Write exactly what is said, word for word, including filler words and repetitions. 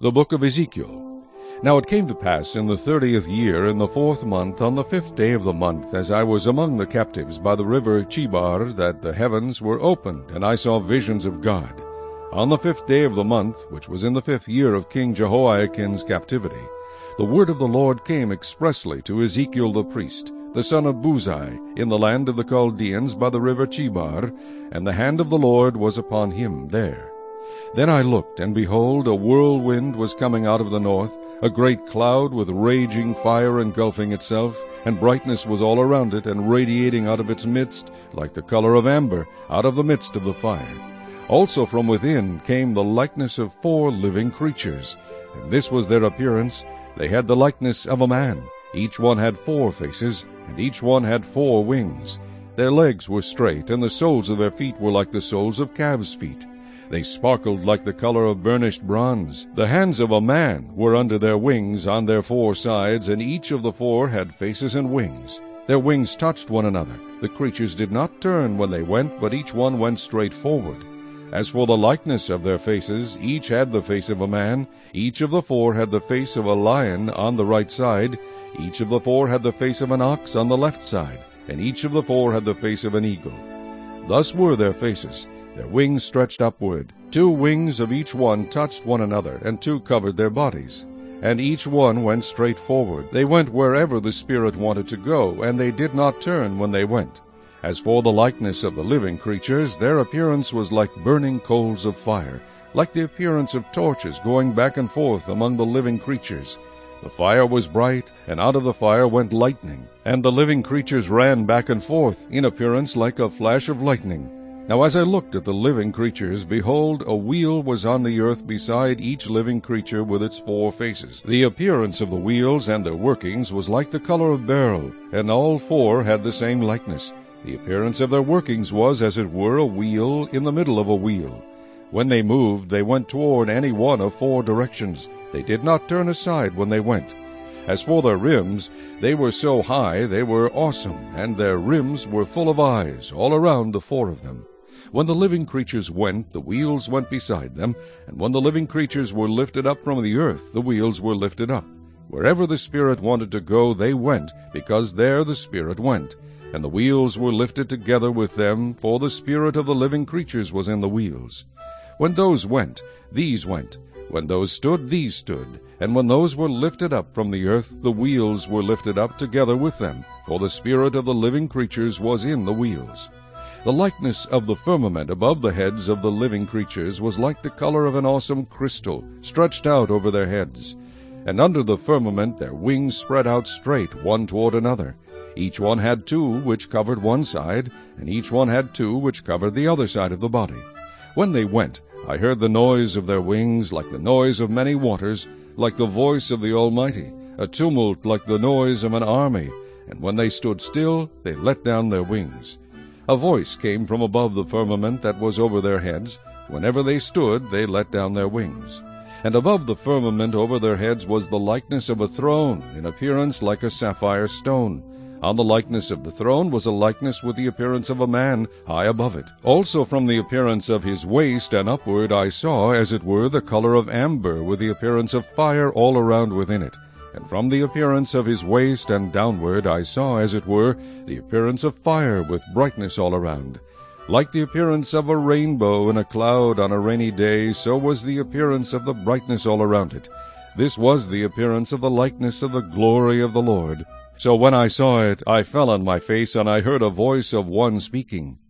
The book of Ezekiel. Now it came to pass in the thirtieth year, in the fourth month, on the fifth day of the month, as I was among the captives by the river Chebar, that the heavens were opened, and I saw visions of God. On the fifth day of the month, which was in the fifth year of King Jehoiachin's captivity, the word of the Lord came expressly to Ezekiel the priest, the son of Buzi, in the land of the Chaldeans by the river Chebar, and the hand of the Lord was upon him there. Then I looked, and behold, a whirlwind was coming out of the north, a great cloud with raging fire engulfing itself, and brightness was all around it, and radiating out of its midst, like the color of amber, out of the midst of the fire. Also from within came the likeness of four living creatures, and this was their appearance. They had the likeness of a man. Each one had four faces, and each one had four wings. Their legs were straight, and the soles of their feet were like the soles of calves' feet. They sparkled like the color of burnished bronze. The hands of a man were under their wings on their four sides, and each of the four had faces and wings. Their wings touched one another. The creatures did not turn when they went, but each one went straight forward. As for the likeness of their faces, each had the face of a man. Each of the four had the face of a lion on the right side. Each of the four had the face of an ox on the left side, and each of the four had the face of an eagle. Thus were their faces. Their wings stretched upward. Two wings of each one touched one another, and two covered their bodies. And each one went straight forward. They went wherever the Spirit wanted to go, and they did not turn when they went. As for the likeness of the living creatures, their appearance was like burning coals of fire, like the appearance of torches going back and forth among the living creatures. The fire was bright, and out of the fire went lightning, and the living creatures ran back and forth, in appearance like a flash of lightning. Now as I looked at the living creatures, behold, a wheel was on the earth beside each living creature with its four faces. The appearance of the wheels and their workings was like the color of beryl, and all four had the same likeness. The appearance of their workings was, as it were, a wheel in the middle of a wheel. When they moved, they went toward any one of four directions. They did not turn aside when they went. As for their rims, they were so high they were awesome, and their rims were full of eyes all around the four of them. When the living creatures went, the wheels went beside them, and when the living creatures were lifted up from the earth, the wheels were lifted up. Wherever the Spirit wanted to go, they went, because there the Spirit went. And the wheels were lifted together with them, for the spirit of the living creatures was in the wheels. When those went, these went. When those stood, these stood. And when those were lifted up from the earth, the wheels were lifted up together with them, for the spirit of the living creatures was in the wheels. The likeness of the firmament above the heads of the living creatures was like the color of an awesome crystal, stretched out over their heads. And under the firmament their wings spread out straight, one toward another. Each one had two which covered one side, and each one had two which covered the other side of the body. When they went, I heard the noise of their wings like the noise of many waters, like the voice of the Almighty, a tumult like the noise of an army. And when they stood still, they let down their wings. A voice came from above the firmament that was over their heads. Whenever they stood, they let down their wings. And above the firmament over their heads was the likeness of a throne, in appearance like a sapphire stone. On the likeness of the throne was a likeness with the appearance of a man high above it. Also from the appearance of his waist and upward I saw, as it were, the color of amber, with the appearance of fire all around within it. And from the appearance of his waist and downward I saw, as it were, the appearance of fire with brightness all around. Like the appearance of a rainbow in a cloud on a rainy day, so was the appearance of the brightness all around it. This was the appearance of the likeness of the glory of the Lord. So when I saw it, I fell on my face, and I heard a voice of one speaking.